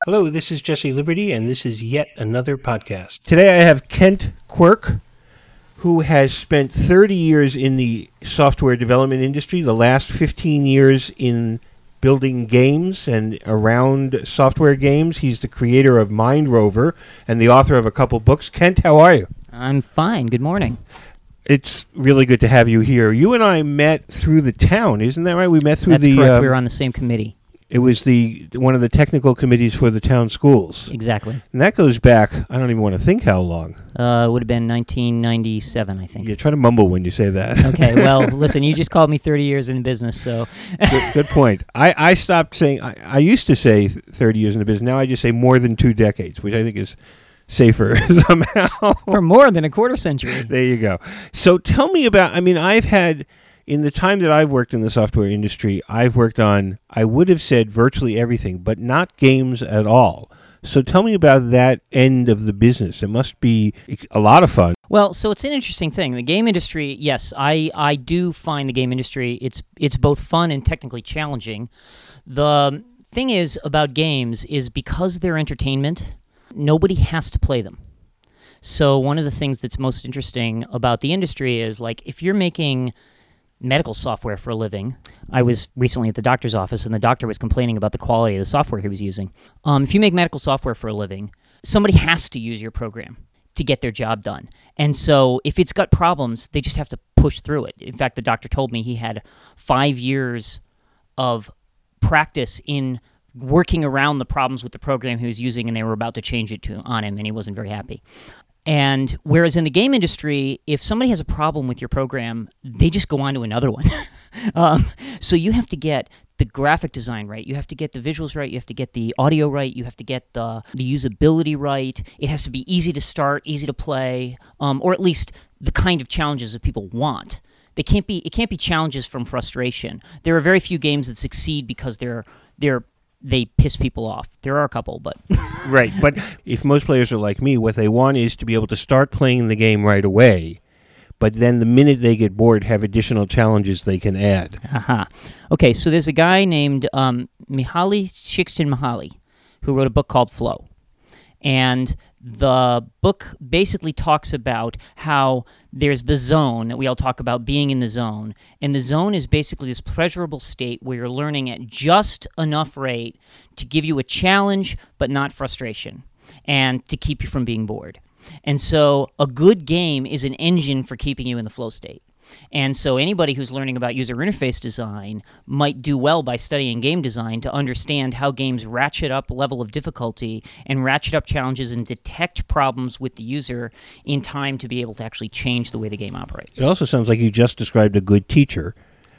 Hello, this is Jesse Liberty, and this is yet another podcast. Today I have Kent Quirk, who has spent 30 years in the software development industry, the last 15 years in building games and around software games. He's the creator of Mind Rover and the author of a couple books. Kent, how are you? I'm fine. Good morning. It's really good to have you here. You and I met through the town, isn't that right? We met through That's correct. We were on the same committee. It was one of the technical committees for the town schools. Exactly. And that goes back, I don't even want to think how long. It would have been 1997, I think. Yeah, try to mumble when you say that. Okay, well, listen, you just called me 30 years in the business, so... Good point. I stopped saying, I used to say 30 years in the business. Now I just say more than 2 decades, which I think is safer somehow. For more than a quarter century. There you go. So tell me about, I've had... In the time that I've worked in the software industry, I've worked on, I would have said virtually everything, but not games at all. So tell me about that end of the business. It must be a lot of fun. Well, so it's an interesting thing. The game industry, yes, I do find the game industry, it's both fun and technically challenging. The thing is about games is because they're entertainment, nobody has to play them. So one of the things that's most interesting about the industry is, like, if you're making medical software for a living. I was recently at the doctor's office, and the doctor was complaining about the quality of the software he was using. If you make medical software for a living, somebody has to use your program to get their job done. And so if it's got problems, they just have to push through it. In fact, the doctor told me he had 5 years of practice in working around the problems with the program he was using, and they were about to change it on him, and he wasn't very happy. And whereas in the game industry, if somebody has a problem with your program, they just go on to another one. So you have to get the graphic design right. You have to get the visuals right. You have to get the audio right. You have to get the usability right. It has to be easy to start, easy to play, or at least the kind of challenges that people want. It can't be challenges from frustration. There are very few games that succeed because they piss people off. There are a couple, but... Right, but if most players are like me, what they want is to be able to start playing the game right away, but then the minute they get bored, have additional challenges they can add. Aha. Okay, so there's a guy named Mihaly Csikszentmihalyi who wrote a book called Flow. And the book basically talks about how there's the zone that we all talk about, being in the zone. And the zone is basically this pleasurable state where you're learning at just enough rate to give you a challenge, but not frustration, and to keep you from being bored. And so a good game is an engine for keeping you in the flow state. And so anybody who's learning about user interface design might do well by studying game design to understand how games ratchet up level of difficulty and ratchet up challenges and detect problems with the user in time to be able to actually change the way the game operates. It also sounds like you just described a good teacher.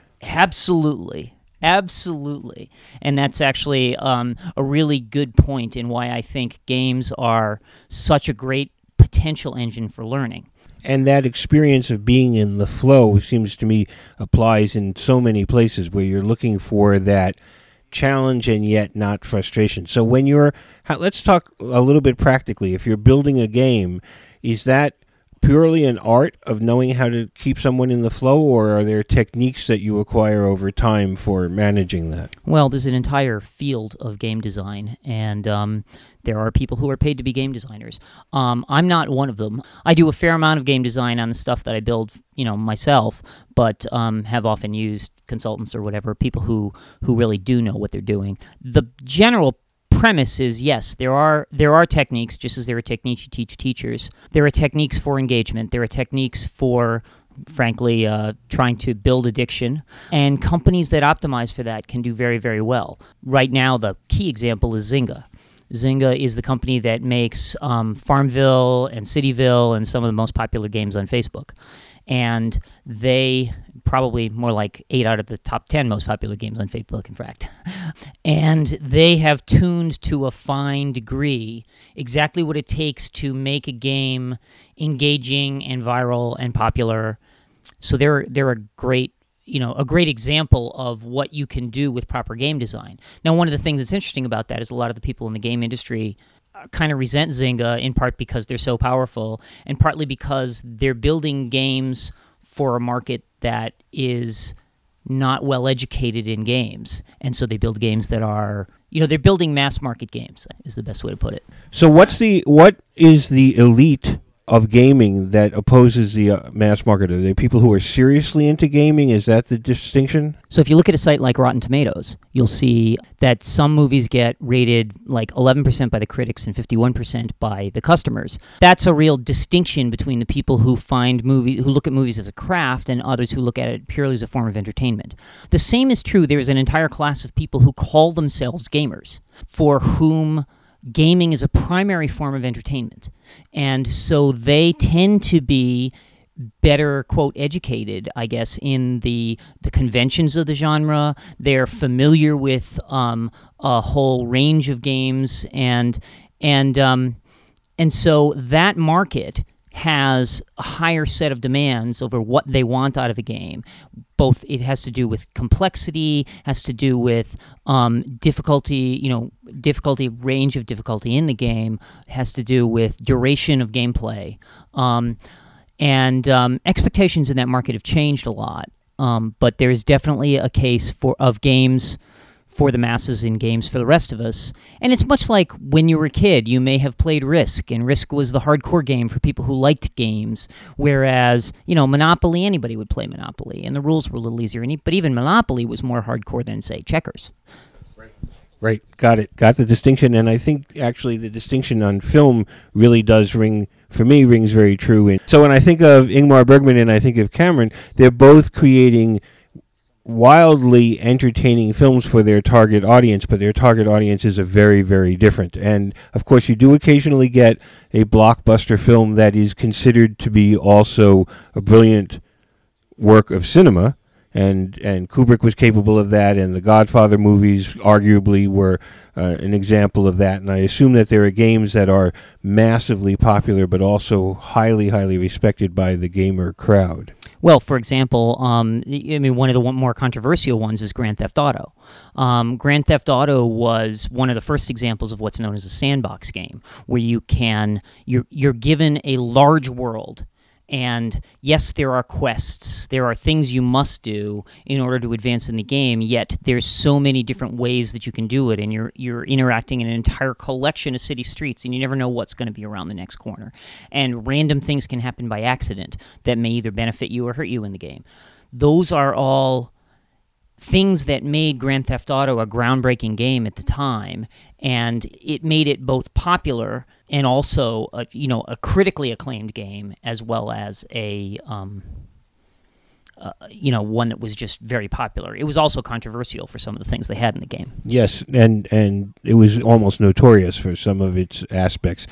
Absolutely. Absolutely. And that's actually a really good point in why I think games are such a great potential engine for learning. And that experience of being in the flow seems to me applies in so many places where you're looking for that challenge and yet not frustration. So when let's talk a little bit practically. If you're building a game, is that purely an art of knowing how to keep someone in the flow, or are there techniques that you acquire over time for managing that? Well, there's an entire field of game design, and there are people who are paid to be game designers. I'm not one of them. I do a fair amount of game design on the stuff that I build, myself, but have often used consultants or whatever, people who really do know what they're doing. The general premise is, yes, there are techniques, just as there are techniques you teach teachers. There are techniques for engagement. There are techniques for, frankly, trying to build addiction. And companies that optimize for that can do very, very well. Right now, the key example is Zynga. Zynga is the company that makes Farmville and Cityville and some of the most popular games on Facebook. And they probably more like 8 out of the top 10 most popular games on Facebook, in fact. And they have tuned to a fine degree exactly what it takes to make a game engaging and viral and popular. So they're a great example of what you can do with proper game design. Now, one of the things that's interesting about that is a lot of the people in the game industry kind of resent Zynga, in part because they're so powerful, and partly because they're building games for a market that is not well educated in games. And so they build games that are, they're building mass market games is the best way to put it. So what is the elite of gaming that opposes the mass market? Are they people who are seriously into gaming? Is that the distinction? So if you look at a site like Rotten Tomatoes, you'll see that some movies get rated like 11% by the critics and 51% by the customers. That's a real distinction between the people who look at movies as a craft and others who look at it purely as a form of entertainment. The same is true. There's an entire class of people who call themselves gamers, for whom gaming is a primary form of entertainment. And so they tend to be better, quote, educated, I guess, in the conventions of the genre. They're familiar with a whole range of games, and so that market has a higher set of demands over what they want out of a game. Both it has to do with complexity, has to do with difficulty, range of difficulty in the game, has to do with duration of gameplay. And expectations in that market have changed a lot. But there's definitely a case of games for the masses and games for the rest of us. And it's much like when you were a kid, you may have played Risk, and Risk was the hardcore game for people who liked games, whereas, Monopoly, anybody would play Monopoly, and the rules were a little easier. But even Monopoly was more hardcore than, say, checkers. Right. Got it. Got the distinction. And I think actually the distinction on film really does rings very true. And so when I think of Ingmar Bergman and I think of Cameron, they're both creating wildly entertaining films for their target audience, but their target audiences are very, very different. And of course, you do occasionally get a blockbuster film that is considered to be also a brilliant work of cinema. And Kubrick was capable of that, and the Godfather movies arguably were an example of that. And I assume that there are games that are massively popular, but also highly, highly respected by the gamer crowd. Well, for example, one of the more controversial ones is Grand Theft Auto. Grand Theft Auto was one of the first examples of what's known as a sandbox game, where you're given a large world. And yes, there are quests, there are things you must do in order to advance in the game, yet there's so many different ways that you can do it, and you're interacting in an entire collection of city streets, and you never know what's going to be around the next corner. And random things can happen by accident that may either benefit you or hurt you in the game. Those are all things that made Grand Theft Auto a groundbreaking game at the time, and it made it both popular and also a critically acclaimed game, as well as a one that was just very popular. It was also controversial for some of the things they had in the game. Yes, and it was almost notorious for some of its aspects.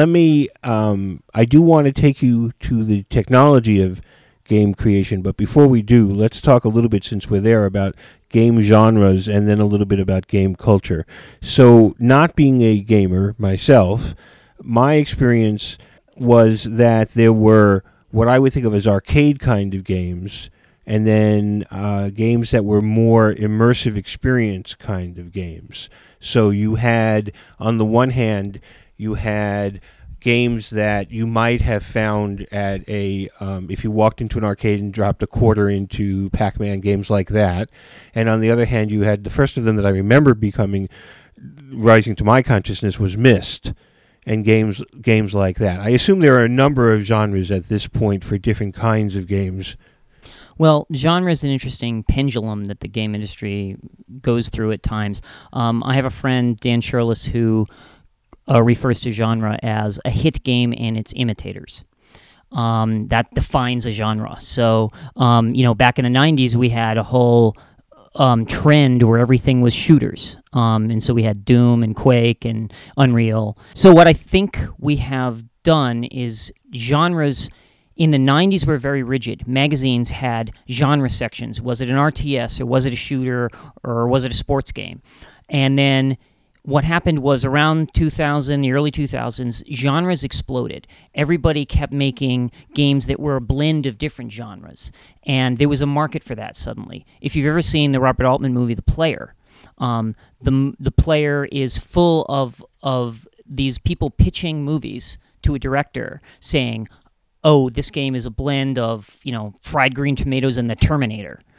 I do want to take you to the technology of game creation, but before we do, let's talk a little bit, since we're there, about game genres and then a little bit about game culture. So, not being a gamer myself, my experience was that there were what I would think of as arcade kind of games, and then games that were more immersive experience kind of games. So you had, on the one hand, you had games that you might have found at if you walked into an arcade and dropped a quarter into Pac-Man, games like that. And on the other hand, you had the first of them that I remember rising to my consciousness was Myst, and games like that. I assume there are a number of genres at this point for different kinds of games. Well, genre is an interesting pendulum that the game industry goes through at times. I have a friend, Dan Shirless, who refers to genre as a hit game and its imitators. That defines a genre. So, back in the 90s, we had a whole trend where everything was shooters. And so we had Doom and Quake and Unreal. So what I think we have done is genres in the 90s were very rigid. Magazines had genre sections. Was it an RTS, or was it a shooter, or was it a sports game? And then what happened was around 2000, the early 2000s, genres exploded. Everybody kept making games that were a blend of different genres, and there was a market for that suddenly. If you've ever seen the Robert Altman movie, The Player, the Player is full of these people pitching movies to a director saying, oh, this game is a blend of, fried green tomatoes and The Terminator.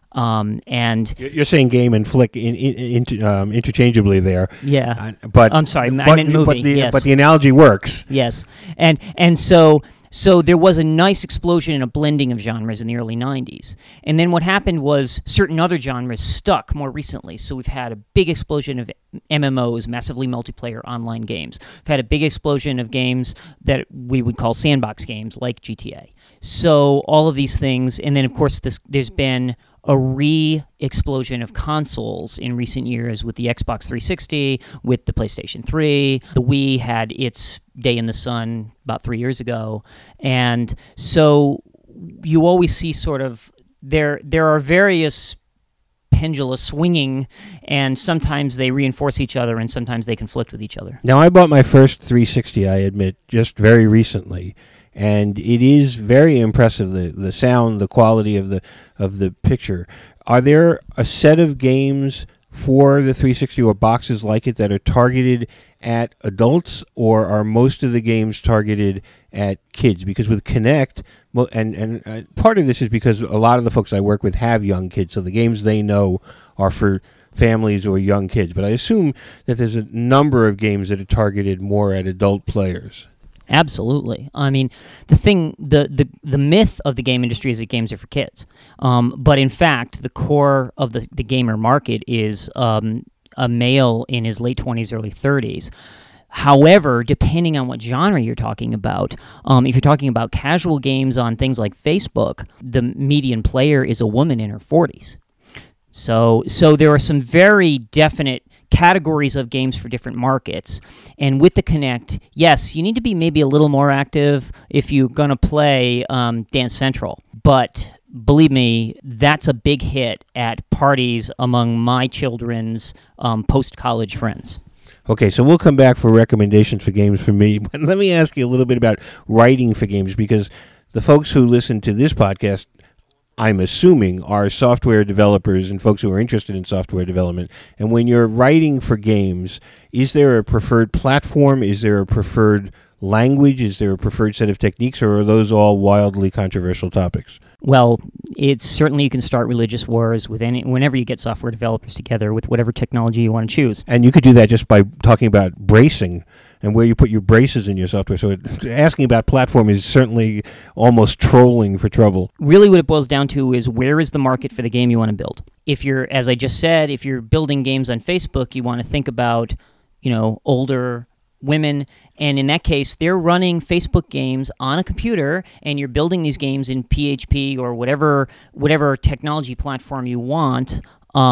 And You're saying game and flick interchangeably there. yeah, But I'm sorry, I meant movie. Yes. But the analogy works. Yes, and so there was a nice explosion and a blending of genres in the early 90s. And then what happened was certain other genres stuck more recently. So we've had a big explosion of MMOs, massively multiplayer online games. We've had a big explosion of games that we would call sandbox games like GTA. So all of these things, and then of course there's been a re-explosion of consoles in recent years with the Xbox 360, with the PlayStation 3. The Wii had its day in the sun about 3 years ago. And so you always see sort of, there are various pendula swinging, and sometimes they reinforce each other and sometimes they conflict with each other. Now, I bought my first 360, I admit, just very recently. And it is very impressive, the sound, the quality of the picture. Are there a set of games for the 360 or boxes like it that are targeted at adults, or are most of the games targeted at kids? Because with Kinect, and part of this is because a lot of the folks I work with have young kids, so the games they know are for families or young kids. But I assume that there's a number of games that are targeted more at adult players. Absolutely. I mean, the myth of the game industry is that games are for kids. But in fact, the core of the gamer market is a male in his late 20s, early 30s. However, depending on what genre you're talking about, if you're talking about casual games on things like Facebook, the median player is a woman in her 40s. So there are some very definite categories of games for different markets. And with the Kinect, yes, you need to be maybe a little more active if you're going to play Dance Central. But believe me, that's a big hit at parties among my children's post-college friends. Okay, so we'll come back for recommendations for games for me. But let me ask you a little bit about writing for games, because the folks who listen to this podcast, I'm assuming, are software developers and folks who are interested in software development. And when you're writing for games, is there a preferred platform? Is there a preferred language? Is there a preferred set of techniques? Or are those all wildly controversial topics? Well, it's certainly you can start religious wars with whenever you get software developers together with whatever technology you want to choose. And you could do that just by talking about bracing and where you put your braces in your software. So asking about platform is certainly almost trolling for trouble. Really what it boils down to is, where is the market for the game you want to build? If you're, as I just said, if you're building games on Facebook, you want to think about, older women, and in that case, they're running Facebook games on a computer, and you're building these games in PHP or whatever technology platform you want,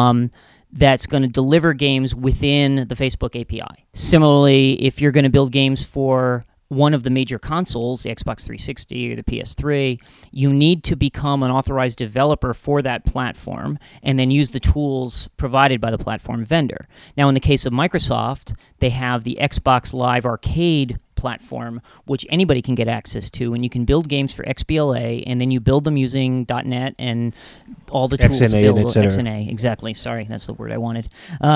that's going to deliver games within the Facebook API. Similarly, if you're going to build games for one of the major consoles, the Xbox 360 or the PS3, you need to become an authorized developer for that platform and then use the tools provided by the platform vendor. Now, in the case of Microsoft, they have the Xbox Live Arcade platform, which anybody can get access to, and you can build games for XBLA, and then you build them using .NET and all the tools available. XNA, exactly. Sorry, that's the word I wanted.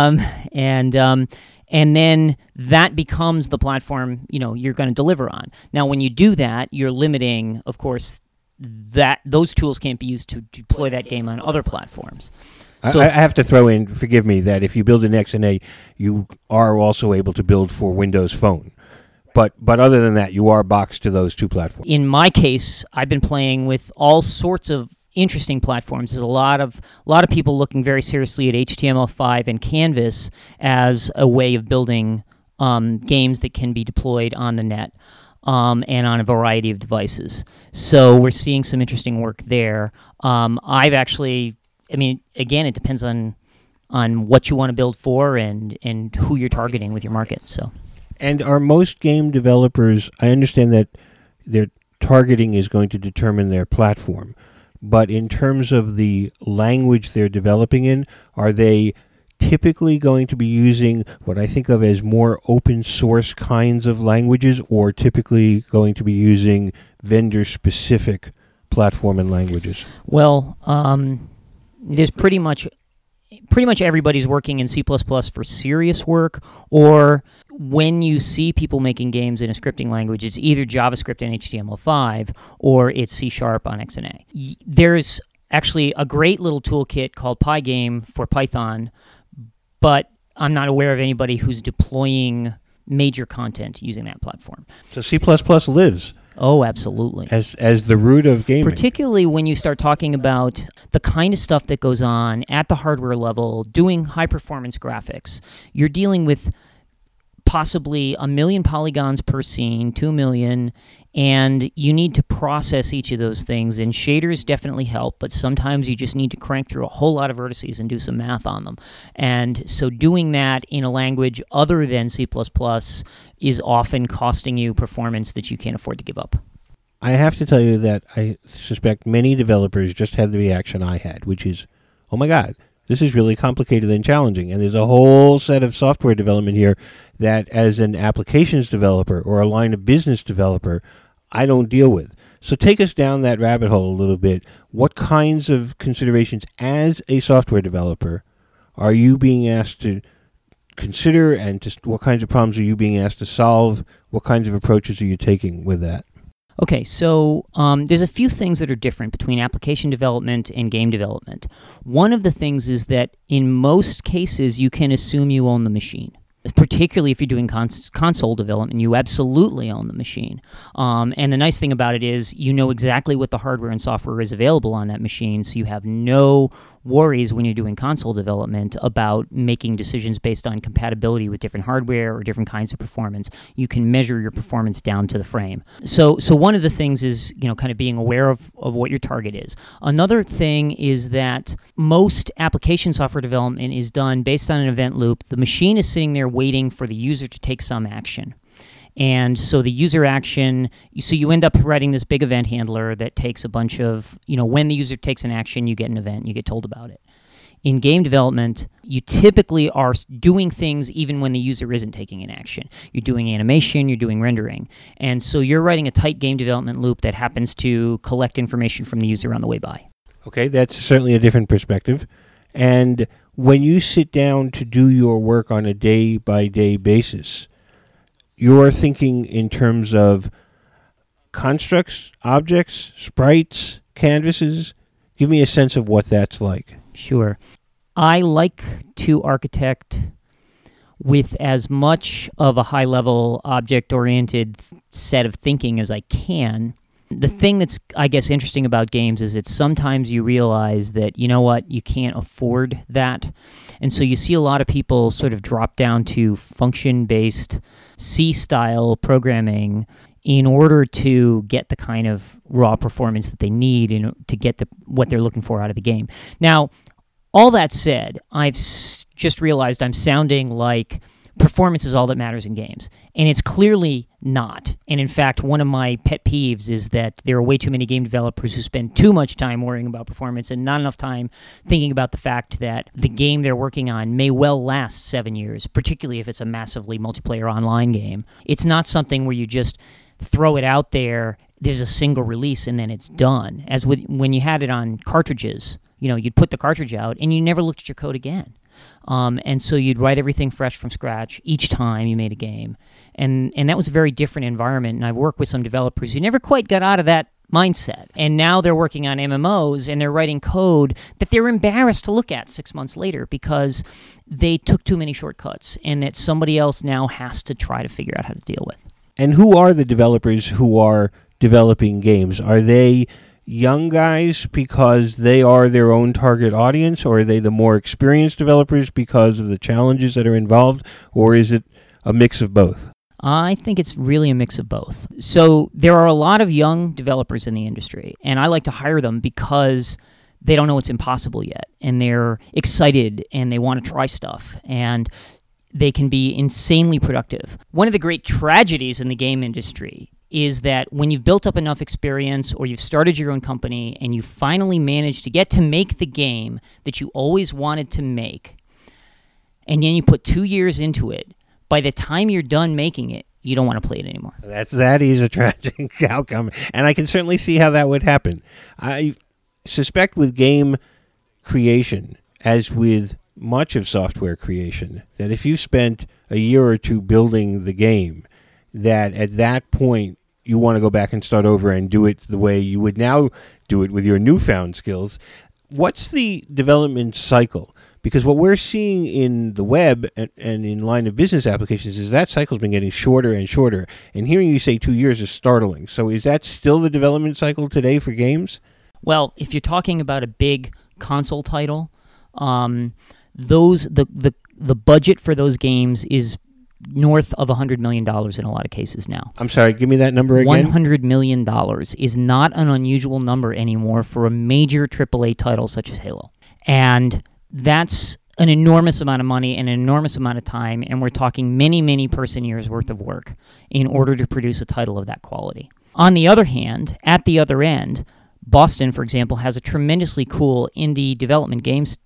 And then that becomes the platform, you're going to deliver on. Now, when you do that, you're limiting, of course, that those tools can't be used to deploy that game on other platforms. So I have to throw in, forgive me, that if you build an XNA, you are also able to build for Windows Phone. But other than that, you are boxed to those two platforms. In my case, I've been playing with all sorts of interesting platforms. There's a lot of people looking very seriously at HTML5 and Canvas as a way of building games that can be deployed on the net and on a variety of devices. So we're seeing some interesting work there. I've actually, again, it depends on what you want to build for and who you're targeting with your market. So. And are most game developers, I understand that their targeting is going to determine their platform, but in terms of the language they're developing in, are they typically going to be using what I think of as more open source kinds of languages, or typically going to be using vendor-specific platform and languages? Well, there's pretty much everybody's working in C++ for serious work, or when you see people making games in a scripting language, it's either JavaScript and HTML5 or it's C# on XNA. There's actually a great little toolkit called Pygame for Python, but I'm not aware of anybody who's deploying major content using that platform. So C++ lives. Oh, absolutely. As the root of gaming. Particularly when you start talking about the kind of stuff that goes on at the hardware level, doing high-performance graphics. You're dealing with possibly 1 million polygons per scene, 2 million, and you need to process each of those things, and shaders definitely help, but sometimes you just need to crank through a whole lot of vertices and do some math on them. And so doing that in a language other than C++ is often costing you performance that you can't afford to give up. I have to tell you that I suspect many developers just had the reaction I had, which is, oh my God, this is really complicated and challenging. And there's a whole set of software development here that as an applications developer or a line of business developer, I don't deal with. So take us down that rabbit hole a little bit. What kinds of considerations as a software developer are you being asked to consider, and just what kinds of problems are you being asked to solve? What kinds of approaches are you taking with that? Okay, so there's a few things that are different between application development and game development. One of the things is that in most cases, you can assume you own the machine. Particularly if you're doing console development, you absolutely own the machine. And the nice thing about it is you know exactly what the hardware and software is available on that machine, so you have no worries when you're doing console development about making decisions based on compatibility with different hardware or different kinds of performance. You can measure your performance down to the frame. So one of the things is, kind of being aware of what your target is. Another thing is that most application software development is done based on an event loop. The machine is sitting there waiting for the user to take some action. And so the user action, so you end up writing this big event handler that takes a bunch of, when the user takes an action, you get an event, you get told about it. In game development, you typically are doing things even when the user isn't taking an action. You're doing animation, you're doing rendering. And so you're writing a tight game development loop that happens to collect information from the user on the way by. Okay, that's certainly a different perspective. And when you sit down to do your work on a day-by-day basis, you're thinking in terms of constructs, objects, sprites, canvases. Give me a sense of what that's like. Sure. I like to architect with as much of a high-level object-oriented set of thinking as I can. The thing that's, I guess, interesting about games is that sometimes you realize that, you can't afford that. And so you see a lot of people sort of drop down to function-based C-style programming in order to get the kind of raw performance that they need to get what they're looking for out of the game. Now, all that said, I've just realized I'm sounding like performance is all that matters in games. And it's clearly not. And in fact, one of my pet peeves is that there are way too many game developers who spend too much time worrying about performance and not enough time thinking about the fact that the game they're working on may well last 7 years, particularly if it's a massively multiplayer online game. It's not something where you just throw it out there, there's a single release, and then it's done. As when you had it on cartridges, you'd put the cartridge out and you never looked at your code again. And so you'd write everything fresh from scratch each time you made a game. And that was a very different environment. And I've worked with some developers who never quite got out of that mindset. And now they're working on MMOs and they're writing code that they're embarrassed to look at 6 months later because they took too many shortcuts and that somebody else now has to try to figure out how to deal with. And who are the developers who are developing games? Are they young guys because they are their own target audience, or are they the more experienced developers because of the challenges that are involved, or is it a mix of both? I think it's really a mix of both. So there are a lot of young developers in the industry, and I like to hire them because they don't know it's impossible yet, and they're excited, and they want to try stuff, and they can be insanely productive. One of the great tragedies in the game industry is that when you've built up enough experience or you've started your own company and you finally manage to get to make the game that you always wanted to make, and then you put 2 years into it, by the time you're done making it, you don't want to play it anymore. That is a tragic outcome, and I can certainly see how that would happen. I suspect with game creation, as with much of software creation, that if you spent a year or two building the game, that at that point you want to go back and start over and do it the way you would now do it with your newfound skills. What's the development cycle? Because what we're seeing in the web and in line of business applications is that cycle's been getting shorter and shorter. And hearing you say 2 years is startling. So is that still the development cycle today for games? Well, if you're talking about a big console title, the budget for those games is north of $100 million in a lot of cases now. I'm sorry, give me that number again. $100 million is not an unusual number anymore for a major AAA title such as Halo. And that's an enormous amount of money and an enormous amount of time, and we're talking many, many person years worth of work in order to produce a title of that quality. On the other hand, at the other end, Boston, for example, has a tremendously cool indie development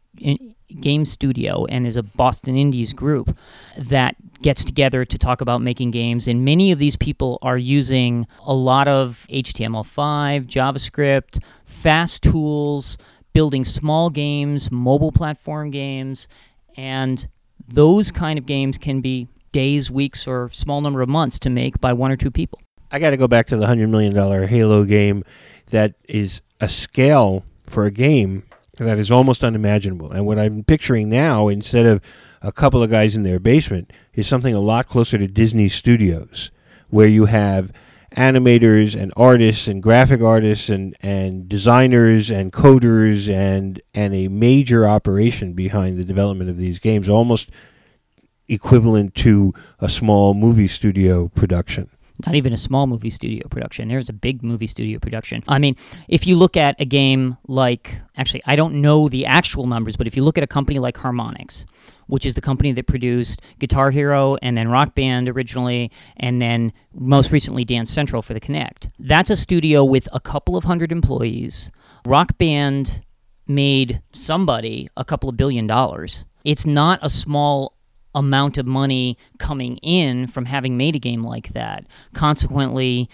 game studio, and there's a Boston Indies group that gets together to talk about making games, and many of these people are using a lot of HTML5, JavaScript, fast tools, building small games, mobile platform games, and those kind of games can be days, weeks, or small number of months to make by one or two people. I got to go back to the $100 million Halo game. That is a scale for a game that is almost unimaginable. And what I'm picturing now, instead of a couple of guys in their basement, is something a lot closer to Disney Studios, where you have animators and artists and graphic artists and designers and coders and a major operation behind the development of these games, almost equivalent to a small movie studio production. Not even a small movie studio production. There's a big movie studio production. I mean, if you look at a game like, actually, I don't know the actual numbers, but if you look at a company like Harmonix, which is the company that produced Guitar Hero and then Rock Band originally, and then most recently Dance Central for the Kinect. That's a studio with a couple of hundred employees. Rock Band made somebody a couple of $1 billion. It's not a small amount of money coming in from having made a game like that. Consequently,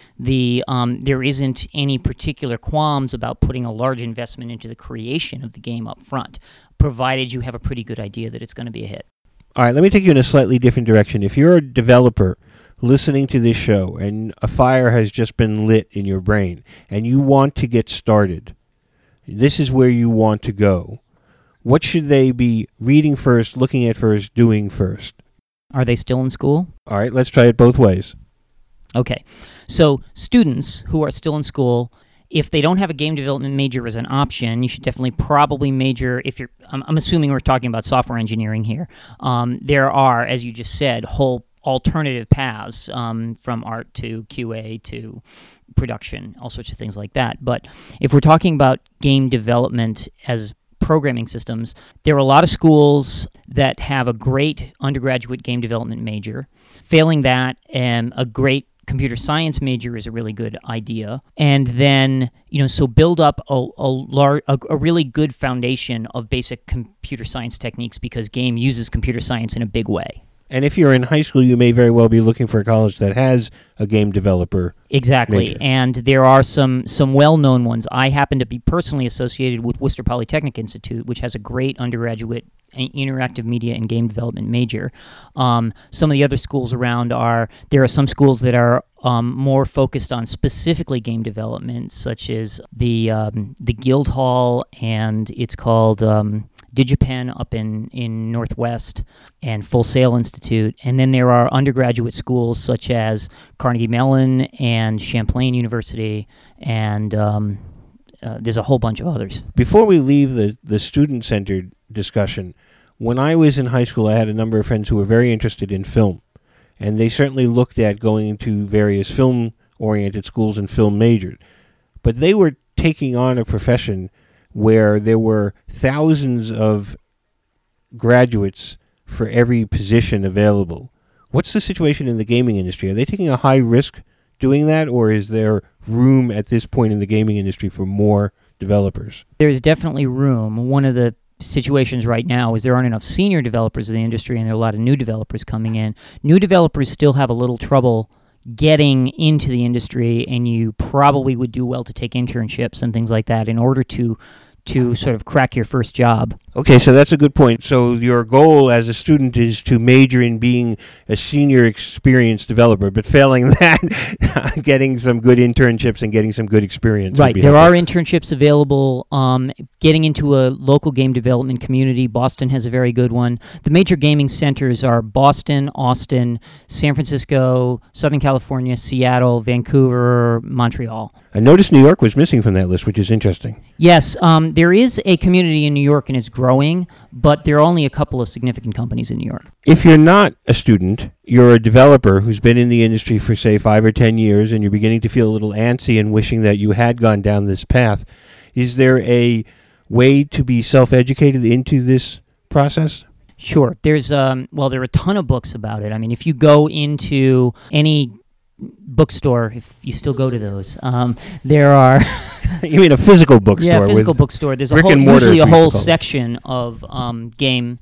there isn't any particular qualms about putting a large investment into the creation of the game up front, provided you have a pretty good idea that it's going to be a hit. All right, let me take you in a slightly different direction. If you're a developer listening to this show and a fire has just been lit in your brain and you want to get started, this is where you want to go. What should they be reading first, looking at first, doing first? Are they still in school? All right, let's try it both ways. Okay. So students who are still in school, if they don't have a game development major as an option, you should definitely probably major, if you're, I'm assuming we're talking about software engineering here. There are, as you just said, whole alternative paths from art to QA to production, all sorts of things like that. But if we're talking about game development as programming systems, there are a lot of schools that have a great undergraduate game development major. Failing that, a great computer science major is a really good idea. And then, so build up a really good foundation of basic computer science techniques, because game uses computer science in a big way. And if you're in high school, you may very well be looking for a college that has a game developer Exactly. major. And there are some well-known ones. I happen to be personally associated with Worcester Polytechnic Institute, which has a great undergraduate interactive media and game development major. Some of the other schools around there are some schools that are more focused on specifically game development, such as the Guildhall, and it's called DigiPen up in Northwest, and Full Sail Institute. And then there are undergraduate schools such as Carnegie Mellon and Champlain University, and there's a whole bunch of others. Before we leave the student-centered discussion, when I was in high school, I had a number of friends who were very interested in film, and they certainly looked at going to various film-oriented schools and film majors. But they were taking on a profession where there were thousands of graduates for every position available. What's the situation in the gaming industry? Are they taking a high risk doing that, or is there room at this point in the gaming industry for more developers? There's definitely room. One of the situations right now is there aren't enough senior developers in the industry, and there are a lot of new developers coming in. New developers still have a little trouble getting into the industry, and you probably would do well to take internships and things like that in order to to sort of crack your first job. Okay, so that's a good point. So your goal as a student is to major in being a senior experienced developer, but failing that, getting some good internships and getting some good experience. Right. There are internships available. Getting into a local game development community. Boston has a very good one. The major gaming centers are Boston, Austin, San Francisco, Southern California, Seattle, Vancouver, Montreal. I noticed New York was missing from that list, which is interesting. Yes, there is a community in New York, and it's growing, but there are only a couple of significant companies in New York. If you're not a student, you're a developer who's been in the industry for, say, 5 or 10 years, and you're beginning to feel a little antsy and wishing that you had gone down this path. Is there a way to be self-educated into this process? Sure. There are a ton of books about it. I mean, if you go into any bookstore, if you still go to those, there are... You mean a physical bookstore? Yeah, physical bookstore. There's usually a whole section of game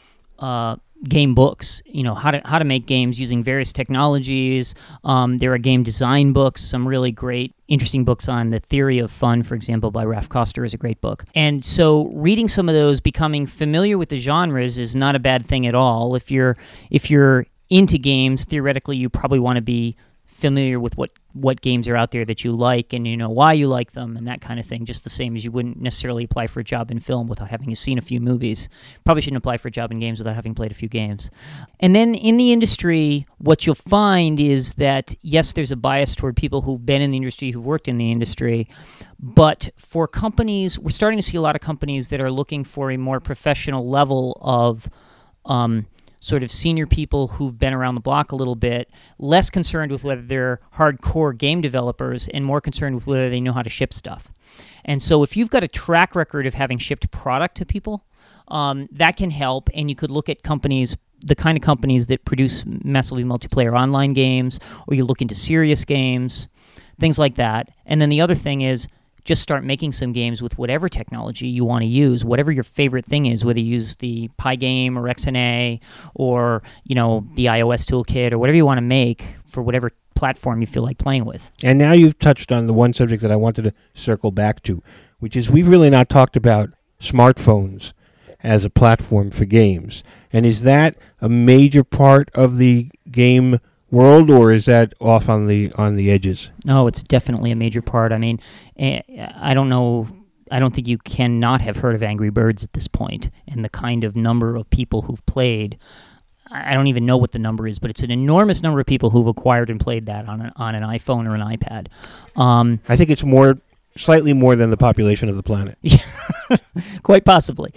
books. You know, how to make games using various technologies. There are game design books. Some really great, interesting books on the theory of fun, for example, by Ralph Koster is a great book. And so, reading some of those, becoming familiar with the genres is not a bad thing at all. If you're into games, theoretically, you probably want to be familiar with what games are out there that you like, and you know why you like them and that kind of thing, just the same as you wouldn't necessarily apply for a job in film without having seen a few movies. Probably shouldn't apply for a job in games without having played a few games. And then in the industry, what you'll find is that, yes, there's a bias toward people who've been in the industry, who've worked in the industry, but for companies, we're starting to see a lot of companies that are looking for a more professional level of sort of senior people who've been around the block a little bit, less concerned with whether they're hardcore game developers and more concerned with whether they know how to ship stuff. And so if you've got a track record of having shipped product to people, that can help. And you could look at companies, the kind of companies that produce massively multiplayer online games, or you look into serious games, things like that. And then the other thing is, just start making some games with whatever technology you want to use, whatever your favorite thing is, whether you use the Pygame or XNA or, you know, the iOS toolkit or whatever you want to make for whatever platform you feel like playing with. And now you've touched on the one subject that I wanted to circle back to, which is we've really not talked about smartphones as a platform for games. And is that a major part of the game world, or is that off on the edges? No, it's definitely a major part. I mean, I don't know. I don't think you cannot have heard of Angry Birds at this point, and the kind of number of people who've played. I don't even know what the number is, but it's an enormous number of people who've acquired and played that on an iPhone or an iPad. I think it's slightly more than the population of the planet. Quite possibly.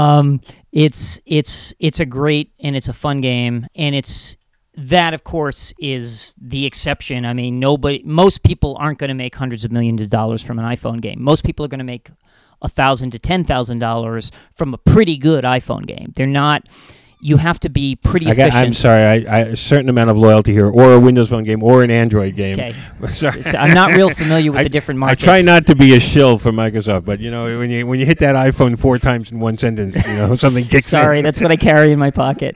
It's a great and it's a fun game, and that, of course, is the exception. I mean, most people aren't going to make hundreds of millions of dollars from an iPhone game. Most people are going to make $1,000 to $10,000 from a pretty good iPhone game. They're not. You have to be pretty efficient. I'm sorry, a certain amount of loyalty here, or a Windows Phone game, or an Android game. Okay. Sorry. So I'm not real familiar with the different markets. I try not to be a shill for Microsoft, but you know, when you hit that iPhone 4 times in one sentence, you know, something kicks in. Sorry, that's what I carry in my pocket.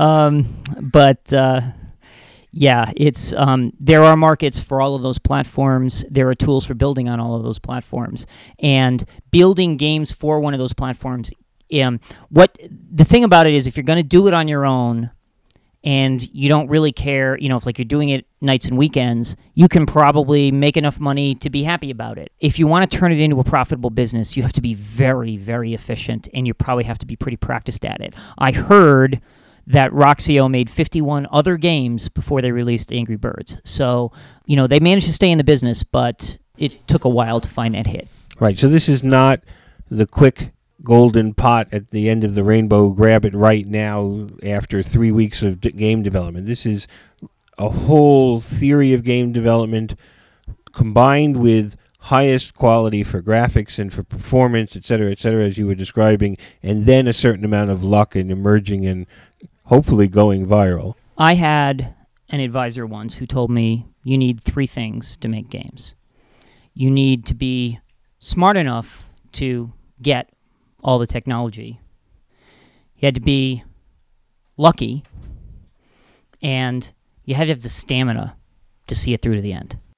Yeah, it's there are markets for all of those platforms. There are tools for building on all of those platforms, and building games for one of those platforms. What the thing about it is, if you're going to do it on your own, and you don't really care, you know, if like you're doing it nights and weekends, you can probably make enough money to be happy about it. If you want to turn it into a profitable business, you have to be very, very efficient, and you probably have to be pretty practiced at it. I heard that Roxio made 51 other games before they released Angry Birds. So, you know, they managed to stay in the business, but it took a while to find that hit. Right. So this is not the quick golden pot at the end of the rainbow, grab it right now after 3 weeks of game development. This is a whole theory of game development combined with highest quality for graphics and for performance, et cetera, as you were describing, and then a certain amount of luck and emerging and hopefully going viral. I had an advisor once who told me you need 3 things to make games. You need to be smart enough to get all the technology. You had to be lucky, and you had to have the stamina to see it through to the end.